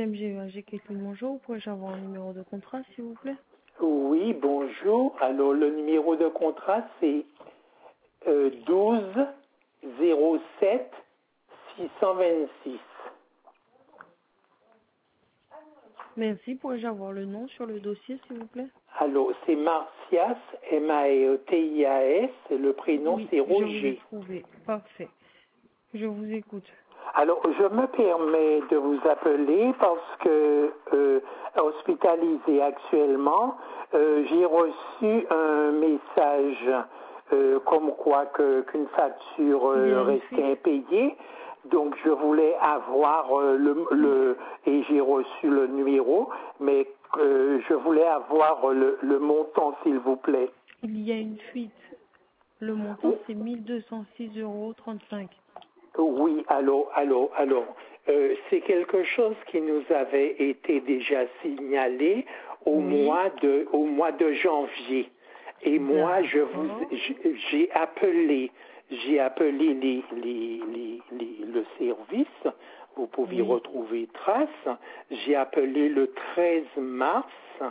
SMG, Kathleen, bonjour. Pourrais-je avoir un numéro de contrat, s'il vous plaît? Oui, bonjour. Alors, le numéro de contrat, c'est 12 07 626. Merci. Pourrais-je avoir le nom sur le dossier, s'il vous plaît? Alors, c'est Martias, Maetias, et le prénom, Oui, c'est je vous ai Roger. trouvé. Parfait. Je vous écoute. Alors, je me permets de vous appeler parce que, hospitalisé actuellement, j'ai reçu un message comme quoi qu'une facture Il y a une restait fuite. impayée. Donc, je voulais avoir et j'ai reçu le numéro, mais je voulais avoir le montant, s'il vous plaît. Il y a une fuite. Le montant, c'est 1206,35 €. Oui, allô. C'est quelque chose qui nous avait été déjà signalé au Oui. mois de janvier. Et moi, j'ai appelé le service. Vous pouvez retrouver trace. J'ai appelé le 13 mars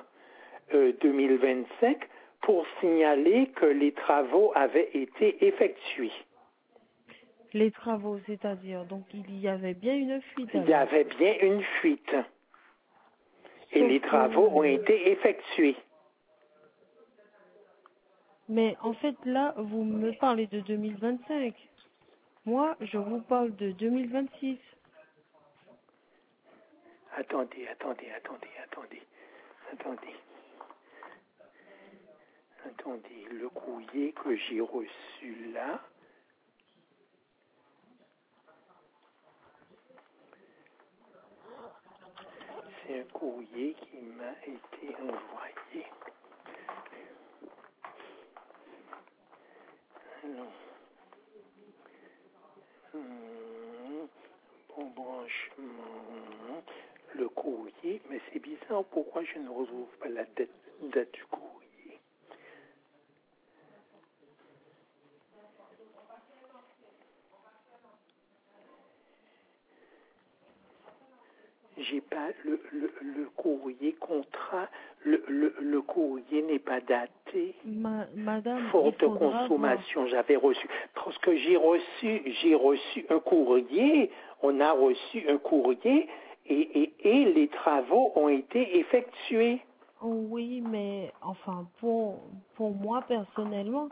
2025 pour signaler que les travaux avaient été effectués. Les travaux, c'est-à-dire, donc il y avait bien une fuite. Il y avait bien une fuite. Et les travaux ont été effectués. Mais en fait, là, vous me parlez de 2025. Moi, je vous parle de 2026. Attendez. Le courrier que j'ai reçu là. C'est un courrier qui m'a été envoyé. Alors, bon branchement, le courrier, mais c'est bizarre, pourquoi je ne retrouve pas la date du courrier? J'ai pas le courrier contrat, le courrier n'est pas daté. Madame, Forte consommation, j'avais reçu. Parce que j'ai reçu un courrier, on a reçu un courrier et les travaux ont été effectués. Oui, mais enfin, pour moi personnellement,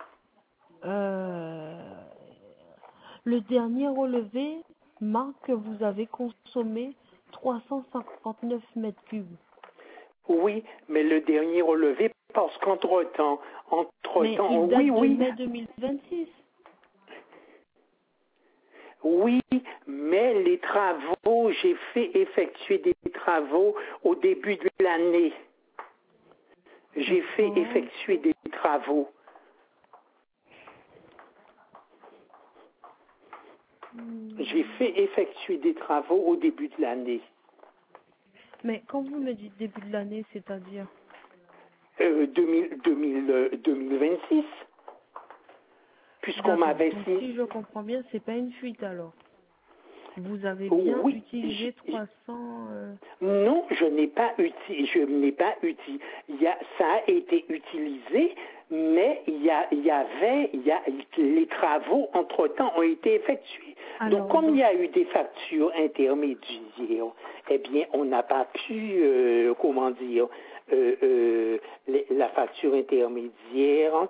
le dernier relevé marque que vous avez consommé 359 mètres cubes. Oui, mais le dernier relevé, parce qu'entre-temps, Mais il date de mai 2026. Oui, mais les travaux, j'ai fait effectuer des travaux au début de l'année. J'ai fait effectuer des travaux. J'ai fait effectuer des travaux au début de l'année. Mais quand vous me dites début de l'année, c'est-à-dire 2026. Puisqu'on m'avait donc, signé. si je comprends bien, c'est pas une fuite alors. Vous avez bien utilisé 300. Non, je n'ai pas utilisé. Ça a été utilisé, mais les travaux entre-temps ont été effectués. Donc, comme il y a eu des factures intermédiaires, eh bien, on n'a pas pu, la facture intermédiaire.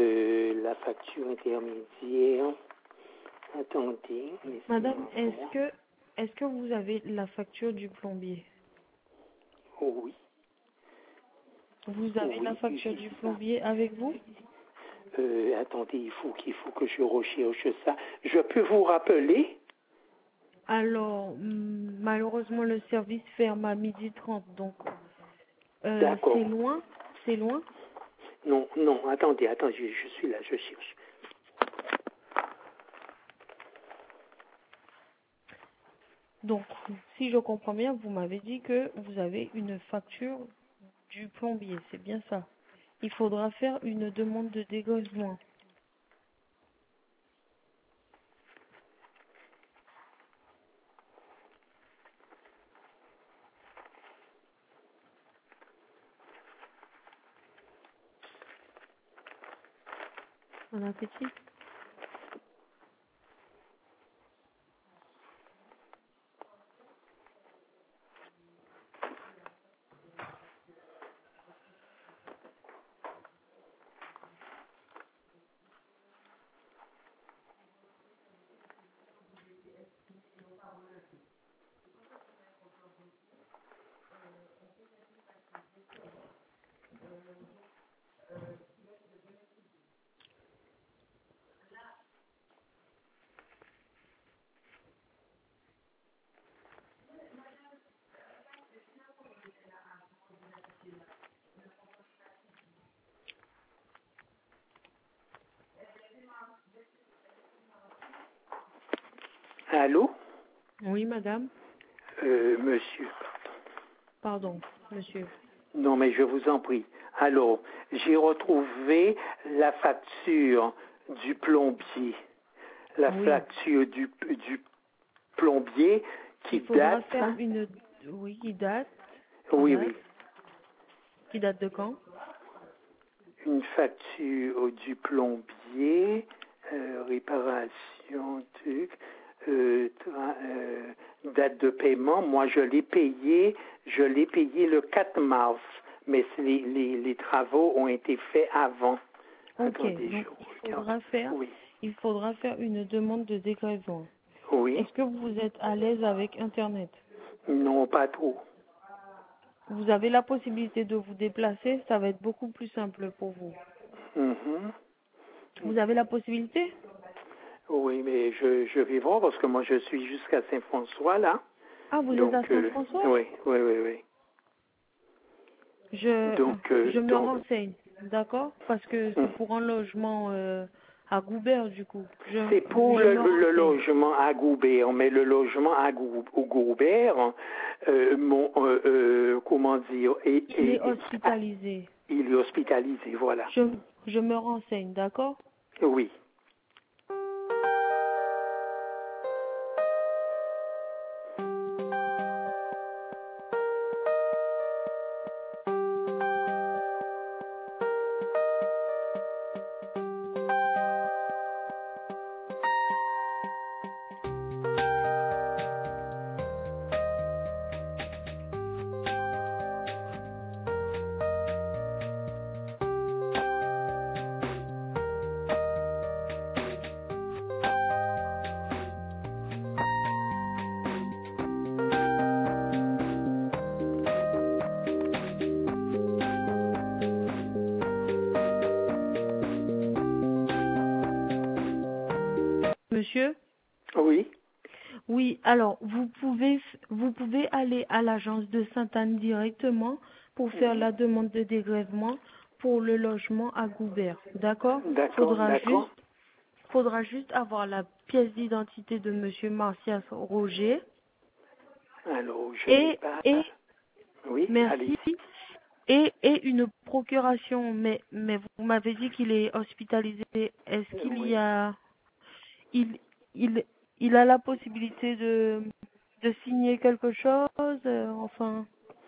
Attendez. Madame, est-ce que vous avez la facture du plombier? Oh oui. Vous avez la facture du plombier avec vous? Attendez, il faut que je recherche ça. Je peux vous rappeler? Alors, malheureusement, le service ferme à 12h30, donc D'accord. C'est loin? Non, attendez, je suis là, je cherche. Donc, si je comprends bien, vous m'avez dit que vous avez une facture du plombier, c'est bien ça. Il faudra faire une demande de dégrèvement. Bon appétit. Allô? Oui, madame. Monsieur. Pardon, monsieur. Non, mais je vous en prie. Alors, j'ai retrouvé la facture du plombier. La Oui. facture du plombier qui Il faudra date. faire une... Oui, qui date. Oui, oui. Qui date de quand? Une facture du plombier, réparation, truc, date de paiement. Moi, je l'ai payé le 4 mars, mais les travaux ont été faits avant. Ok, Attendez, donc je regarde. il faudra faire une demande de dégrèvement. Oui. Est-ce que vous êtes à l'aise avec Internet? Non, pas trop. Vous avez la possibilité de vous déplacer, ça va être beaucoup plus simple pour vous. Mhm. Vous avez la possibilité? Oui, mais je vais voir parce que moi, je suis jusqu'à Saint-François, là. Ah, vous êtes à Donc, Saint-François? oui. Je me Donc, renseigne, d'accord? Parce que c'est pour un logement à Goubert, du coup. c'est pour Je me le renseigne. logement à Goubert, mais le logement au Goubert, comment dire, Il est hospitalisé. il est hospitalisé, voilà. Je me renseigne, d'accord? Oui. Monsieur? Oui. Oui, alors vous pouvez aller à l'agence de Sainte-Anne directement pour faire la demande de dégrèvement pour le logement à Goubert. D'accord? D'accord. Faudra juste avoir la pièce d'identité de monsieur Martial Roger. Alors, je n'ai pas. Oui, Merci. allez-y. Et une procuration, mais vous m'avez dit qu'il est hospitalisé. Est-ce qu'il y Oui. a il il a la possibilité de signer quelque chose, enfin.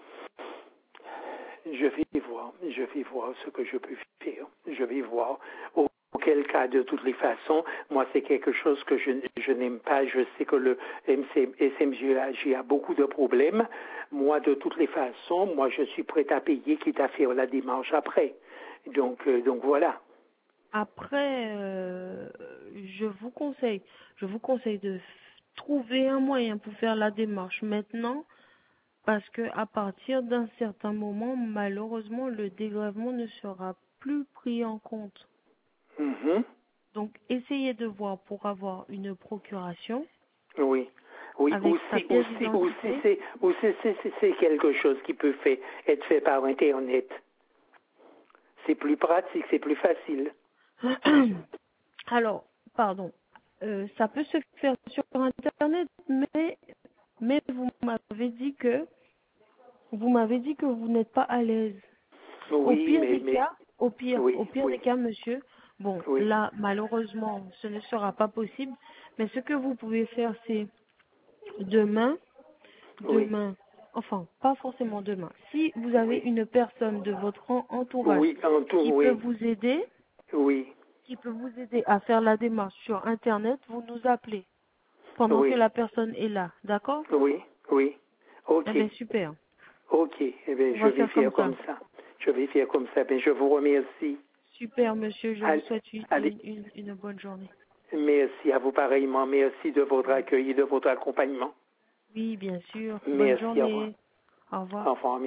Je vais voir ce que je peux faire. Je vais voir. Auquel cas, de toutes les façons, moi, c'est quelque chose que je n'aime pas. Je sais que le SMG a beaucoup de problèmes. Moi, de toutes les façons, moi, je suis prêt à payer, quitte à faire la démarche après. Donc voilà. Après, je vous conseille de trouver un moyen pour faire la démarche maintenant, parce que à partir d'un certain moment, malheureusement, le dégrèvement ne sera plus pris en compte. Mhm. Donc, essayez de voir pour avoir une procuration. Oui. Oui, Avec sa pièce d'identité. c'est quelque chose qui peut être fait par Internet. C'est plus pratique, c'est plus facile. Alors, pardon, ça peut se faire sur Internet, mais vous m'avez dit que vous n'êtes pas à l'aise. Oui, Au pire oui, des cas, monsieur, bon, oui, là, malheureusement, ce ne sera pas possible, mais ce que vous pouvez faire, c'est demain, oui, enfin, pas forcément demain. Si vous avez oui, une personne de votre entourage oui, en tout, qui peut oui, vous aider, oui, qui peut vous aider à faire la démarche sur Internet, vous nous appelez pendant Oui. que la personne est là. D'accord? Oui, oui. OK. Eh bien, super. OK. Eh bien, On je va vais faire faire comme ça. comme ça. Je vais faire comme ça. Bien, je vous remercie. Super, monsieur. Je vous Allez, souhaite allez. une bonne journée. Merci à vous pareillement. Merci de votre accueil et de votre accompagnement. Oui, bien sûr. Bonne Merci. Au revoir. journée. Au revoir. Au revoir.